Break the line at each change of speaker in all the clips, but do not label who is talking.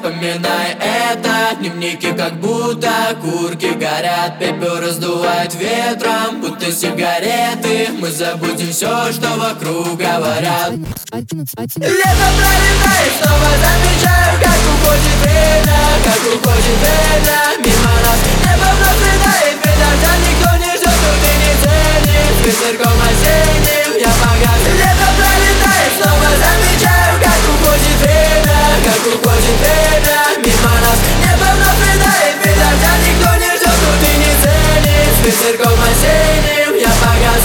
вспоминай это. Дневники как будто курки горят, пепел раздувает ветром, будто сигареты. Мы забудем все, что вокруг говорят. Лето пролетает, снова замечаю, как уходит время, как уходит время. Мимо нас небо вновь летает, ведь дождя никто не ждет, тут и не ценит. Ветерком осенним я погас. Лето пролетает, снова замечаю, как уходит время, как уходит время. Мимо нас небо вновь летает, ведь дождя никто не ждет, тут и не ценит. Ветерком осенним я погас.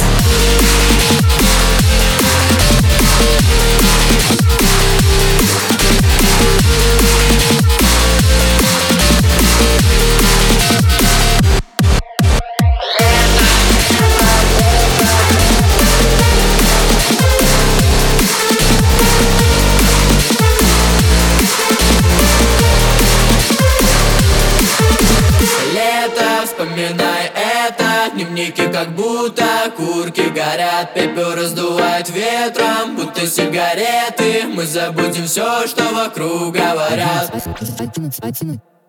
Вспоминай это. Дневники как будто курки горят, пепел раздувает ветром, будто сигареты. Мы забудем все, что вокруг говорят.